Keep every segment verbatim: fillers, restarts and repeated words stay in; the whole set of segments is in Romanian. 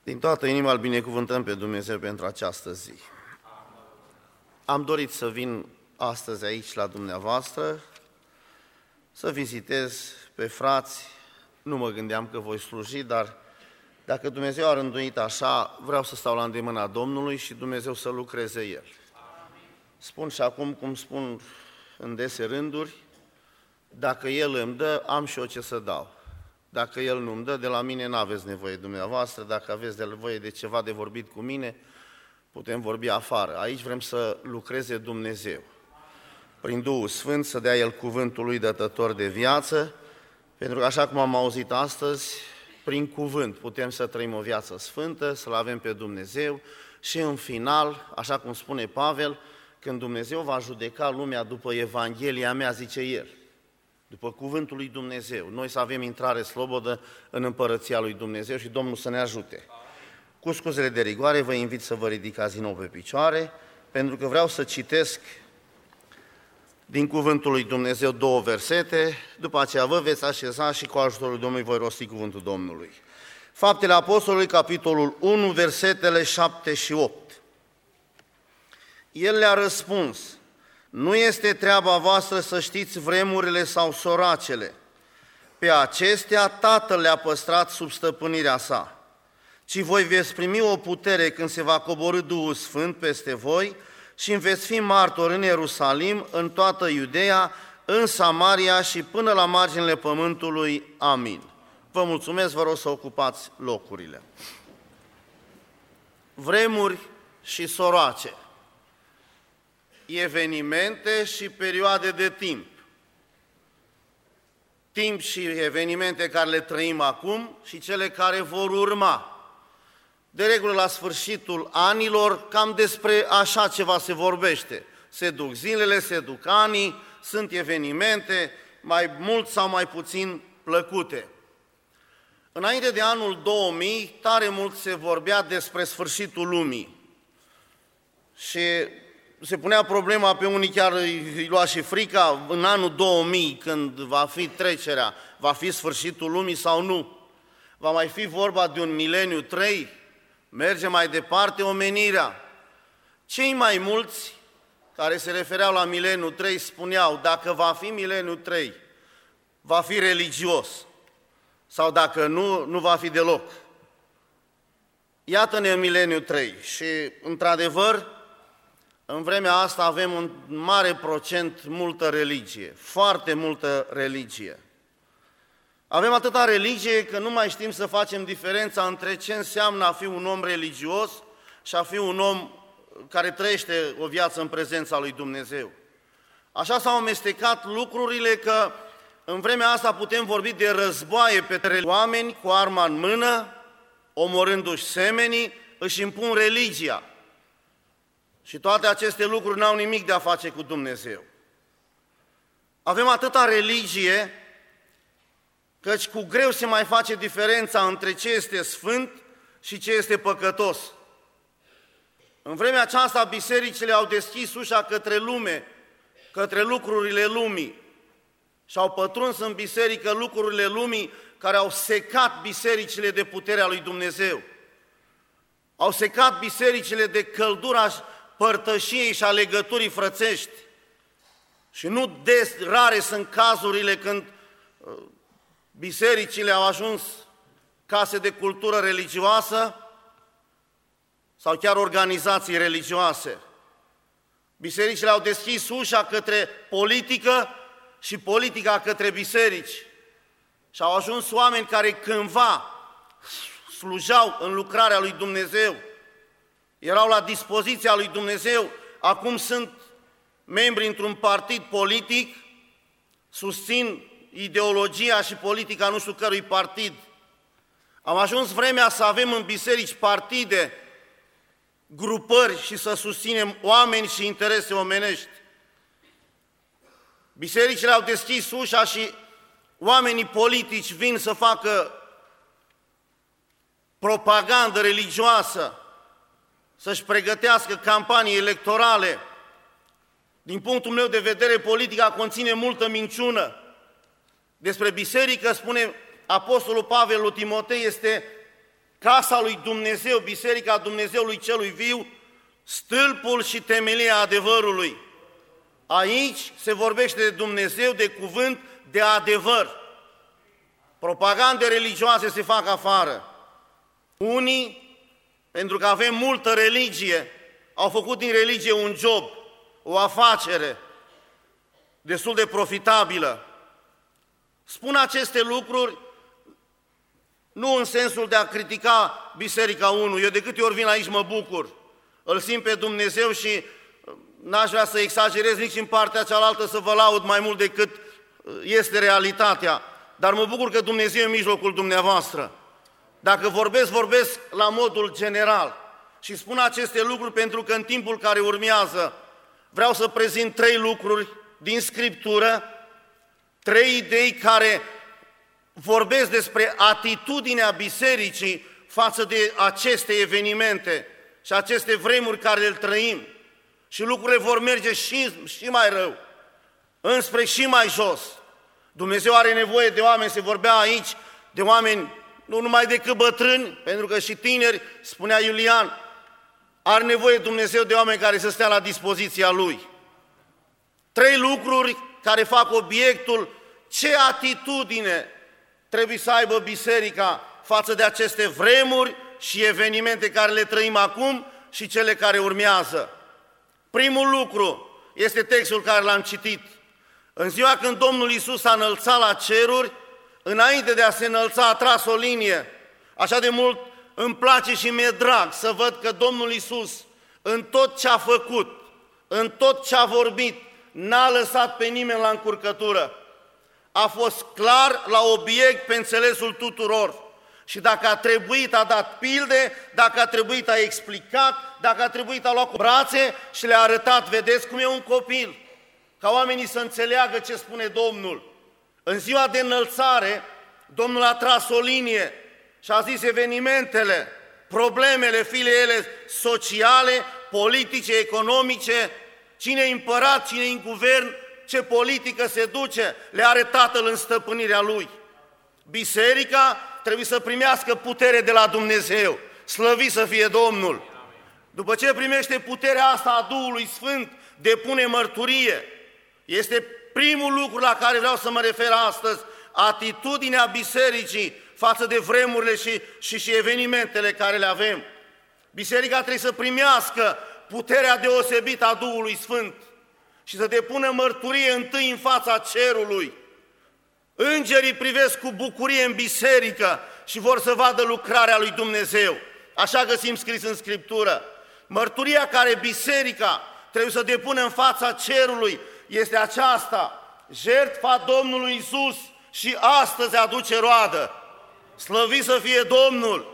Din toată inima îl binecuvântăm pe Dumnezeu pentru această zi. Am dorit să vin astăzi aici la dumneavoastră, să vizitez pe frați. Nu mă gândeam că voi sluji, dar dacă Dumnezeu a rânduit așa, vreau să stau la îndemâna Domnului și Dumnezeu să lucreze El. Spun și acum, cum spun în dese rânduri, dacă El îmi dă, am și eu ce să dau. Dacă El nu îmi dă, de la mine n-aveți nevoie dumneavoastră, dacă aveți nevoie de ceva de vorbit cu mine, putem vorbi afară. Aici vrem să lucreze Dumnezeu. Prin Duhul Sfânt să dea El cuvântul Lui dătător de viață, pentru că așa cum am auzit astăzi, prin cuvânt putem să trăim o viață sfântă, să-L avem pe Dumnezeu și în final, așa cum spune Pavel, când Dumnezeu va judeca lumea după Evanghelia mea, zice El, după cuvântul lui Dumnezeu, noi să avem intrare slobodă în împărăția lui Dumnezeu și Domnul să ne ajute. Cu scuzele de rigoare, vă invit să vă ridicați din nou pe picioare, pentru că vreau să citesc din cuvântul lui Dumnezeu două versete, după aceea vă veți așeza și cu ajutorul Domnului voi rosti cuvântul Domnului. Faptele Apostolului, capitolul unu, versetele șapte și opt. El le-a răspuns: nu este treaba voastră să știți vremurile sau soracele. Pe acestea Tatăl le-a păstrat sub stăpânirea sa. Ci voi veți primi o putere când se va coborî Duhul Sfânt peste voi și veți fi martori în Ierusalim, în toată Iudeea, în Samaria și până la marginile pământului. Amin. Vă mulțumesc, vă rog să ocupați locurile. Vremuri și soroace, evenimente și perioade de timp. Timp și evenimente care le trăim acum și cele care vor urma. De regulă, la sfârșitul anilor, cam despre așa ceva se vorbește. Se duc zilele, se duc anii, sunt evenimente, mai mult sau mai puțin plăcute. Înainte de anul două mii, tare mult se vorbea despre sfârșitul lumii. Și se punea problema, pe unii chiar îi lua și frica, în anul două mii, când va fi trecerea, va fi sfârșitul lumii sau nu? Va mai fi vorba de un mileniu trei? Merge mai departe omenirea? Cei mai mulți care se refereau la mileniu trei spuneau, dacă va fi mileniu trei, va fi religios, sau dacă nu, nu va fi deloc. Iată-ne în mileniu trei și, într-adevăr, în vremea asta avem un mare procent, multă religie, foarte multă religie. Avem atâta religie că nu mai știm să facem diferența între ce înseamnă a fi un om religios și a fi un om care trăiește o viață în prezența lui Dumnezeu. Așa s-au amestecat lucrurile că în vremea asta putem vorbi de războaie pe teren. Oameni cu arma în mână, omorându-și semenii, își impun religia. Și toate aceste lucruri n-au nimic de a face cu Dumnezeu. Avem atâta religie, căci cu greu se mai face diferența între ce este sfânt și ce este păcătos. În vremea aceasta, bisericile au deschis ușa către lume, către lucrurile lumii și au pătruns în biserică lucrurile lumii care au secat bisericile de puterea lui Dumnezeu. Au secat bisericile de căldura părtășiei și a legăturii frățești. Și nu des, rare sunt cazurile când uh, bisericile au ajuns case de cultură religioasă sau chiar organizații religioase. Bisericile au deschis ușa către politică și politica către biserici. Și au ajuns oameni care cândva slujau în lucrarea lui Dumnezeu, erau la dispoziția lui Dumnezeu, acum sunt membri într-un partid politic, susțin ideologia și politica nu știu cărui partid. Am ajuns vremea să avem în biserici partide, grupări și să susținem oameni și interese omenești. Bisericile au deschis ușa și oamenii politici vin să facă propagandă religioasă, să-și pregătească campanii electorale. Din punctul meu de vedere, politica conține multă minciună. Despre biserică spune Apostolul Pavel lui Timotei, este casa lui Dumnezeu, biserica Dumnezeului celui viu, stâlpul și temelia adevărului. Aici se vorbește de Dumnezeu, de cuvânt, de adevăr. Propagande religioase se fac afară. Unii, pentru că avem multă religie, au făcut din religie un job, o afacere destul de profitabilă. Spun aceste lucruri nu în sensul de a critica Biserica unu. Eu de câte ori vin aici mă bucur. Îl simt pe Dumnezeu și n-aș vrea să exagerez nici în partea cealaltă să vă laud mai mult decât este realitatea. Dar mă bucur că Dumnezeu e în mijlocul dumneavoastră. Dacă vorbesc, vorbesc la modul general. Și spun aceste lucruri pentru că în timpul care urmează vreau să prezint trei lucruri din Scriptură, trei idei care vorbesc despre atitudinea bisericii față de aceste evenimente și aceste vremuri care le trăim. Și lucrurile vor merge și, și mai rău, înspre și mai jos. Dumnezeu are nevoie de oameni, se vorbea aici de oameni nu numai decât bătrâni, pentru că și tineri, spunea Iulian, are nevoie Dumnezeu de oameni care să stea la dispoziția Lui. Trei lucruri care fac obiectul ce atitudine trebuie să aibă biserica față de aceste vremuri și evenimente care le trăim acum și cele care urmează. Primul lucru este textul care l-am citit. În ziua când Domnul Iisus a înălțat la ceruri, înainte de a se înălța a tras o linie. Așa de mult îmi place și mi-e drag să văd că Domnul Iisus, în tot ce a făcut, în tot ce a vorbit, n-a lăsat pe nimeni la încurcătură. A fost clar la obiect pe înțelesul tuturor. Și dacă a trebuit, a dat pilde, dacă a trebuit, a explicat, dacă a trebuit, a luat cu brațe și le-a arătat, vedeți cum e un copil, ca oamenii să înțeleagă ce spune Domnul. În ziua de înălțare, Domnul a tras o linie și a zis evenimentele, problemele, fie ele sociale, politice, economice, cine e împărat, cine e în guvern, ce politică se duce, le are Tatăl în stăpânirea Lui. Biserica trebuie să primească putere de la Dumnezeu, slăvit să fie Domnul. După ce primește puterea asta a Duhului Sfânt, depune mărturie. Este primul lucru la care vreau să mă refer astăzi, atitudinea bisericii față de vremurile și, și, și evenimentele care le avem. Biserica trebuie să primească puterea deosebită a Duhului Sfânt și să depună mărturie întâi în fața cerului. Îngerii privesc cu bucurie în biserică și vor să vadă lucrarea lui Dumnezeu. Așa găsim scris în Scriptură. Mărturia care biserica trebuie să depună în fața cerului este aceasta: jertfa Domnului Iisus și astăzi aduce roadă. Slăvit să fie Domnul!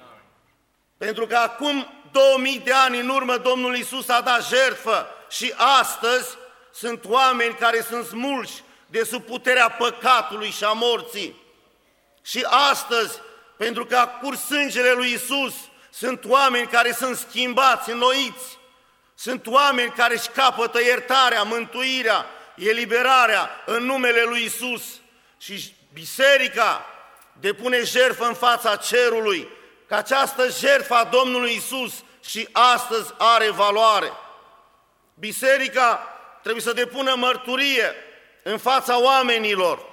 Pentru că acum două mii de ani în urmă Domnul Iisus a dat jertfă și astăzi sunt oameni care sunt smulși de sub puterea păcatului și a morții. Și astăzi, pentru că a curs sângele lui Iisus, sunt oameni care sunt schimbați, înnoiți. Sunt oameni care își capătă iertarea, mântuirea, eliberarea în numele lui Iisus. Și biserica depune jertfă în fața cerului, că această jertfă a Domnului Iisus și astăzi are valoare. Biserica trebuie să depună mărturie în fața oamenilor.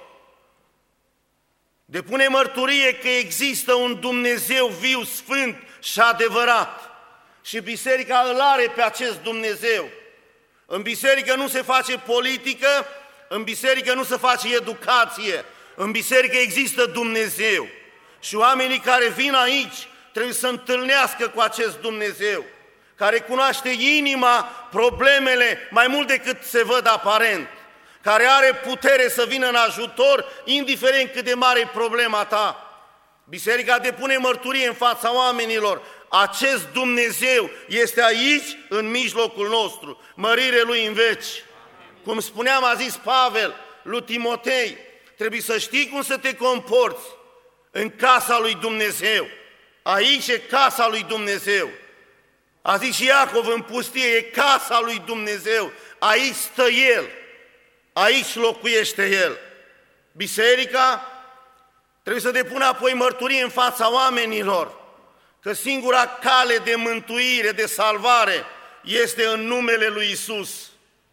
Depune mărturie că există un Dumnezeu viu, sfânt și adevărat. Și biserica îl are pe acest Dumnezeu. În biserică nu se face politică, în biserică nu se face educație, în biserică există Dumnezeu. Și oamenii care vin aici trebuie să întâlnească cu acest Dumnezeu, care cunoaște inima, problemele, mai mult decât se văd aparent, care are putere să vină în ajutor, indiferent cât de mare e problema ta. Biserica depune mărturie în fața oamenilor. Acest Dumnezeu este aici, în mijlocul nostru, mărire Lui în veci. Amin. Cum spuneam, a zis Pavel lui Timotei, trebuie să știi cum să te comporți în casa lui Dumnezeu. Aici e casa lui Dumnezeu. A zis și Iacov în pustie, e casa lui Dumnezeu. Aici stă El, aici locuiește El. Biserica trebuie să depună apoi mărturie în fața oamenilor. că singura cale de mântuire, de salvare, este în numele lui Isus.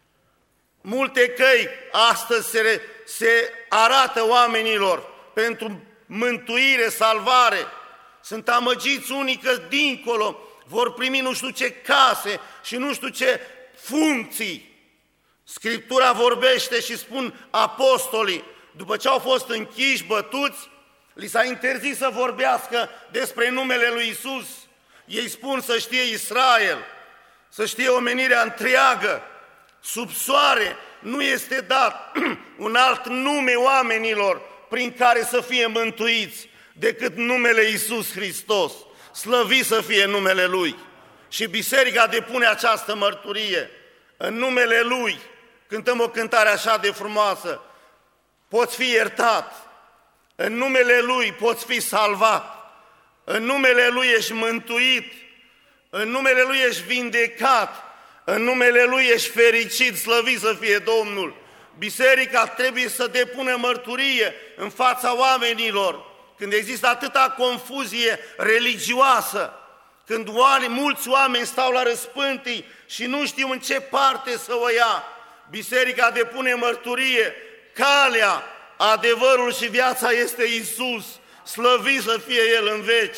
Multe căi astăzi se, se arată oamenilor pentru mântuire, salvare. Sunt amăgiți unii că dincolo vor primi nu știu ce case și nu știu ce funcții. Scriptura vorbește și spun apostolii, după ce au fost închiși, bătuți, li s-a interzis să vorbească despre numele lui Isus. Ei spun să știe Israel, să știe omenirea întreagă, sub soare nu este dat un alt nume oamenilor prin care să fie mântuiți decât numele Iisus Hristos. Slăvit să fie numele Lui. Și biserica depune această mărturie. În numele Lui cântăm o cântare așa de frumoasă. Poți fi iertat. În numele Lui poți fi salvat. În numele Lui ești mântuit. În numele Lui ești vindecat. În numele Lui ești fericit, slăvit să fie Domnul. Biserica trebuie să depună mărturie în fața oamenilor. Când există atâta confuzie religioasă, când oameni, mulți oameni stau la răspântii și nu știu în ce parte să o ia, biserica depune mărturie. Calea, adevărul și viața este Isus, slăvit să fie El în veci.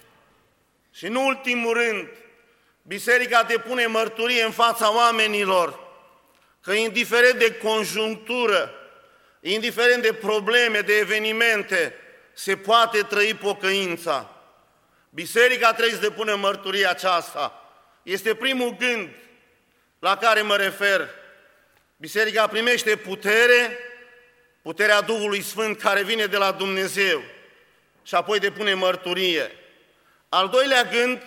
Și în ultimul rând, biserica depune mărturie în fața oamenilor că indiferent de conjunctură, indiferent de probleme, de evenimente, se poate trăi pocăința. Biserica trebuie să depună mărturia aceasta. Este primul gând la care mă refer. Biserica primește putere, puterea Duhului Sfânt care vine de la Dumnezeu și apoi depune mărturie. Al doilea gând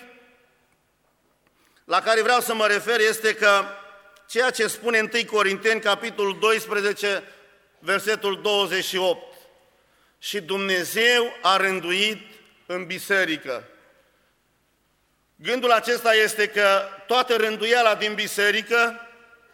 la care vreau să mă refer este că ceea ce spune întâi Corinteni, capitolul doisprezece, versetul douăzeci și opt. Și Dumnezeu a rânduit în biserică. Gândul acesta este că toată rânduiala din biserică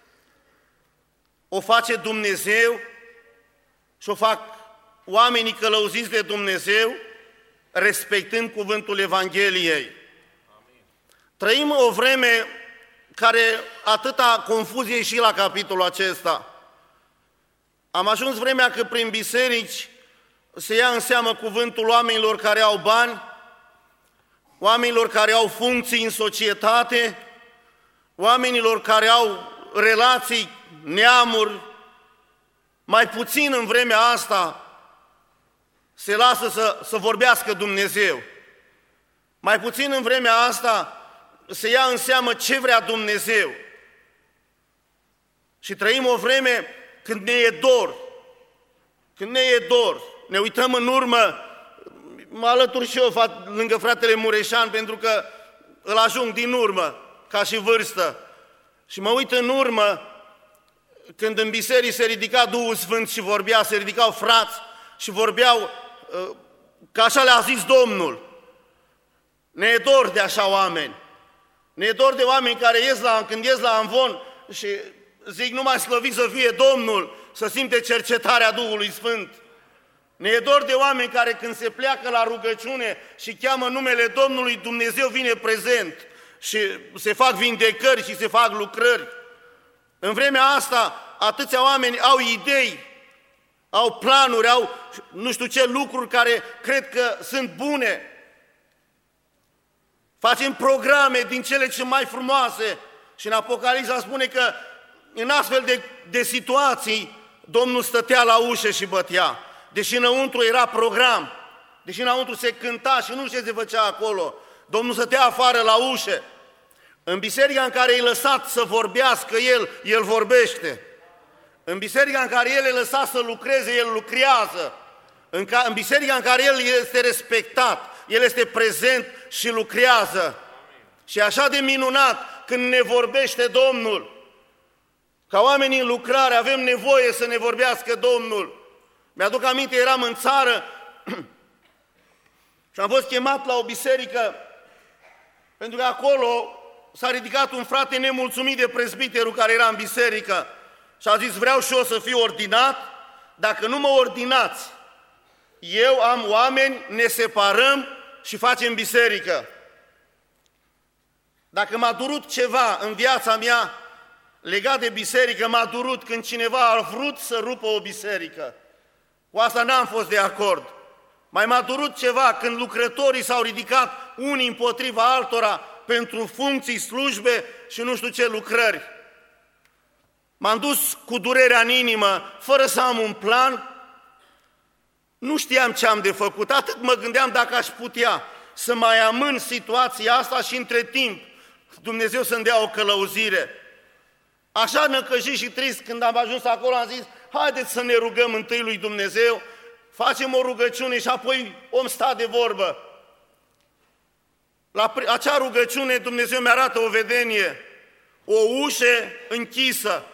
o face Dumnezeu și o fac oamenii călăuziți de Dumnezeu, respectând cuvântul Evangheliei. Amin. Trăim o vreme care atâta confuzie și la capitolul acesta. Am ajuns vremea că prin biserici se ia în seamă cuvântul oamenilor care au bani, oamenilor care au funcții în societate, oamenilor care au relații, neamuri. Mai puțin în vremea asta se lasă să, să vorbească Dumnezeu. Mai puțin în vremea asta se ia în seamă ce vrea Dumnezeu. Și trăim o vreme când ne e dor, când ne e dor. Ne uităm în urmă, mă alătur și eu lângă fratele Mureșan, pentru că îl ajung din urmă, ca și vârstă. Și mă uit în urmă, când în biserici se ridica Duhul Sfânt și vorbea, se ridicau frați și vorbeau, că așa le-a zis Domnul. Ne e dor de așa oameni. Ne e dor de oameni care ies la, când ies la amvon și zic numai slăvit să fie Domnul, să simte cercetarea Duhului Sfânt. Ne e dor de oameni care când se pleacă la rugăciune și cheamă numele Domnului, Dumnezeu vine prezent și se fac vindecări și se fac lucrări. În vremea asta, atâția oameni au idei, au planuri, au nu știu ce lucruri care cred că sunt bune. Facem programe din cele ce mai frumoase și în Apocalipsa spune că în astfel de, de situații Domnul stătea la ușă și bătea. Deși înăuntru era program, deși înăuntru se cânta și nu știu ce se făcea acolo, Domnul stătea afară la ușă. În biserica în care e lăsat să vorbească El, El vorbește. În biserica în care El e lăsat să lucreze, El lucrează. În, ca, în biserica în care El este respectat, El este prezent și lucrează. Amin. Și așa de minunat când ne vorbește Domnul. Ca oamenii în lucrare avem nevoie să ne vorbească Domnul. Mi-aduc aminte, eram în țară și am fost chemat la o biserică pentru că acolo s-a ridicat un frate nemulțumit de prezbiterul care era în biserică și a zis, vreau și eu să fiu ordinat, dacă nu mă ordinați, eu am oameni, ne separăm și facem biserică. Dacă m-a durut ceva în viața mea legat de biserică, m-a durut când cineva a vrut să rupă o biserică. Cu asta n-am fost de acord. Mai m-a durut ceva când lucrătorii s-au ridicat unii împotriva altora pentru funcții, slujbe și nu știu ce lucrări. M-am dus cu durerea în inimă, fără să am un plan. Nu știam ce am de făcut, atât mă gândeam dacă aș putea să mai amân situația asta și între timp Dumnezeu să-mi dea o călăuzire. Așa năcăjit și trist când am ajuns acolo, am zis, haideți să ne rugăm întâi lui Dumnezeu, facem o rugăciune și apoi om sta de vorbă. La acea rugăciune Dumnezeu mi-arată o vedenie, o ușă închisă.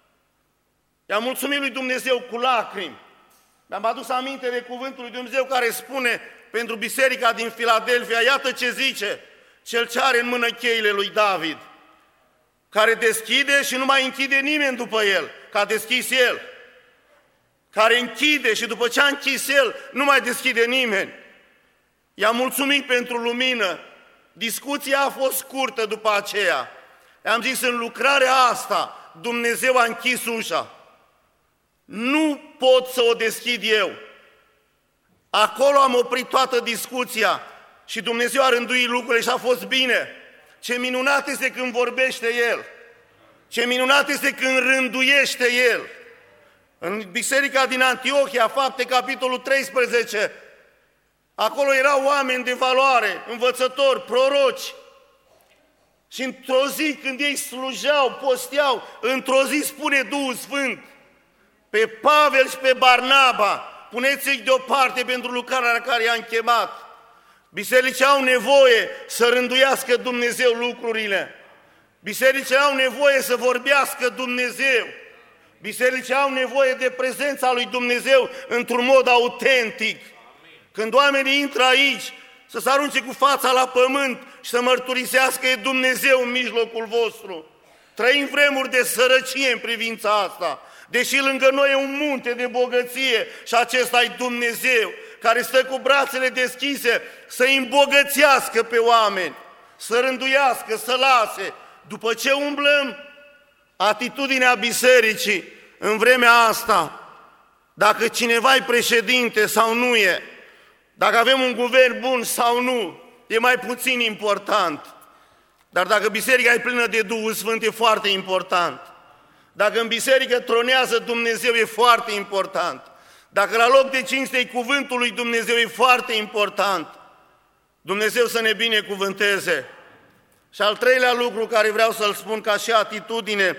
I-am mulțumit lui Dumnezeu cu lacrimi. Mi-am adus aminte de cuvântul lui Dumnezeu care spune pentru biserica din Filadelfia, iată ce zice, cel ce are în mână cheile lui David, care deschide și nu mai închide nimeni după el, că a deschis el, care închide și după ce a închis el, nu mai deschide nimeni. I-am mulțumit pentru lumină, discuția a fost scurtă după aceea. I-am zis, în lucrarea asta, Dumnezeu a închis ușa. Nu pot să o deschid eu. Acolo am oprit toată discuția și Dumnezeu a rânduit lucrurile și a fost bine. Ce minunat este când vorbește El. Ce minunat este când rânduiește El. În biserica din Antiohia, Fapte, capitolul treisprezece, acolo erau oameni de valoare, învățători, proroci. Și într-o zi, când ei slujeau, posteau, într-o zi spune Duhul Sfânt, pe Pavel și pe Barnaba, puneți-i deoparte pentru lucrarea la care i-am chemat. Bisericile au nevoie să rânduiască Dumnezeu lucrurile. Bisericile au nevoie să vorbească Dumnezeu. Bisericile au nevoie de prezența lui Dumnezeu într-un mod autentic. Când oamenii intră aici, să se arunce cu fața la pământ și să mărturisească e Dumnezeu în mijlocul vostru. Trăim vremuri de sărăcie în privința asta. Deși lângă noi e un munte de bogăție și acesta e Dumnezeu, care stă cu brațele deschise să-i îmbogățească pe oameni, să rânduiască, să lase. După ce umblăm, atitudinea bisericii în vremea asta, dacă cineva e președinte sau nu e, dacă avem un guvern bun sau nu, e mai puțin important. Dar dacă biserica e plină de Duhul Sfânt, e foarte important. Dacă în biserică tronează Dumnezeu, e foarte important. Dacă la loc de cinste e cuvântul lui Dumnezeu, e foarte important. Dumnezeu să ne binecuvânteze. Și al treilea lucru care vreau să-l spun ca și atitudine,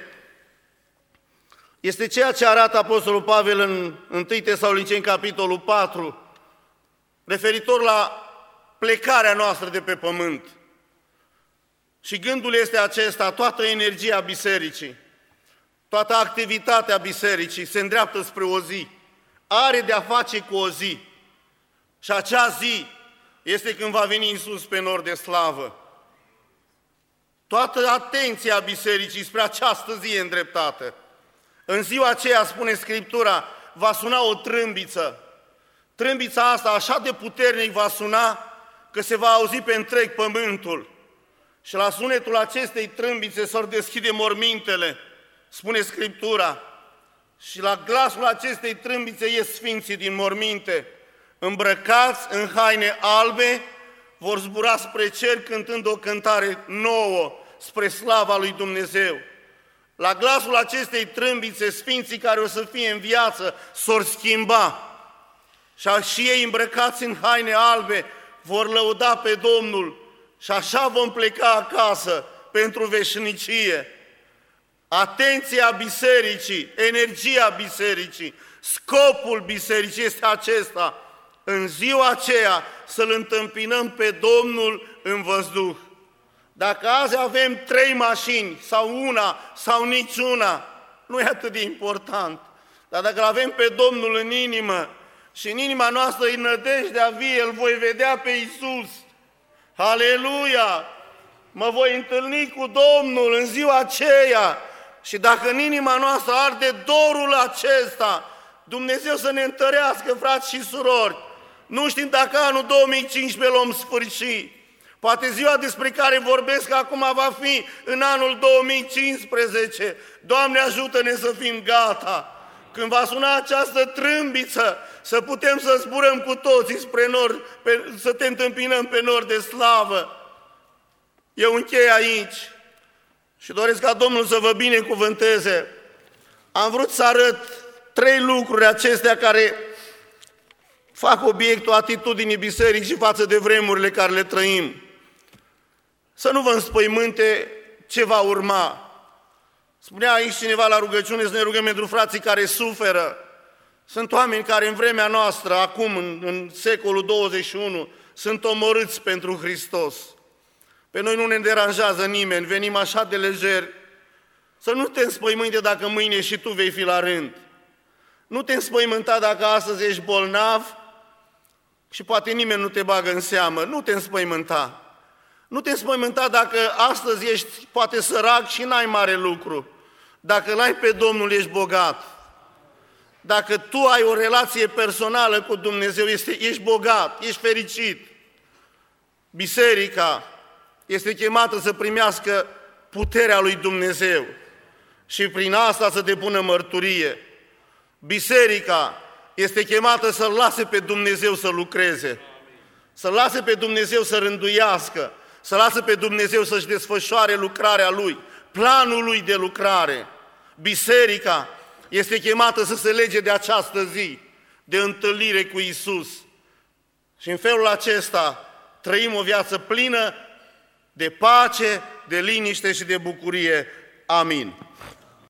este ceea ce arată Apostolul Pavel în întâi Tesaloniceni, capitolul patru, referitor la plecarea noastră de pe pământ. Și gândul este acesta, toată energia bisericii, toată activitatea bisericii se îndreaptă spre o zi, are de-a face cu o zi. Și acea zi este când va veni Iisus pe nor de slavă. Toată atenția bisericii spre această zi e îndreptată. În ziua aceea, spune Scriptura, va suna o trâmbiță. Trâmbița asta așa de puternic va suna că se va auzi pe întreg pământul. Și la sunetul acestei trâmbițe s-or deschide mormintele, spune Scriptura. Și la glasul acestei trâmbițe ies sfinții din morminte, îmbrăcați în haine albe, vor zbura spre cer cântând o cântare nouă spre slava lui Dumnezeu. La glasul acestei trâmbițe, sfinții care o să fie în viață s-or schimba și ei îmbrăcați în haine albe vor lăuda pe Domnul și așa vom pleca acasă pentru veșnicie. Atenția bisericii, energia bisericii, scopul bisericii este acesta, în ziua aceea să-L întâmpinăm pe Domnul în văzduh. Dacă azi avem trei mașini sau una sau niciuna, nu e atât de important. Dar dacă avem pe Domnul în inimă și în inima noastră îi nădejdea vie, îl voi vedea pe Iisus. Aleluia! Mă voi întâlni cu Domnul în ziua aceea și dacă în inima noastră arde dorul acesta, Dumnezeu să ne întărească, frați și surori. Nu știm dacă anul două mii cincisprezece l-om sfârși. Poate ziua despre care vorbesc acum va fi în anul două mii cincisprezece. Doamne, ajută-ne să fim gata. Când va suna această trâmbiță, să putem să zburăm cu toții spre nor, pe, să te întâmpinăm pe nor de slavă. Eu închei aici și doresc ca Domnul să vă binecuvânteze. Am vrut să arăt trei lucruri acestea care fac obiectul atitudinii bisericii față de vremurile care le trăim. Să nu vă înspăimânte ce va urma. Spunea aici cineva la rugăciune să ne rugăm pentru frații care suferă. Sunt oameni care în vremea noastră, acum, în, în secolul douăzeci și unu, sunt omorâți pentru Hristos. Pe noi nu ne deranjează nimeni, venim așa de lejer. Să nu te înspăimânte dacă mâine și tu vei fi la rând. Nu te înspăimânta dacă astăzi ești bolnav și poate nimeni nu te bagă în seamă. Nu te înspăimânta. Nu te înspăimânta dacă astăzi ești poate sărac și n-ai mare lucru. Dacă l-ai pe Domnul, ești bogat. Dacă tu ai o relație personală cu Dumnezeu, ești bogat, ești fericit. Biserica este chemată să primească puterea lui Dumnezeu și prin asta să depună mărturie. Biserica este chemată să-L lase pe Dumnezeu să lucreze, să lase pe Dumnezeu să rânduiască, să lasă pe Dumnezeu să-și desfășoare lucrarea Lui, planul Lui de lucrare. Biserica este chemată să se lege de această zi, de întâlnire cu Iisus. Și în felul acesta trăim o viață plină de pace, de liniște și de bucurie. Amin.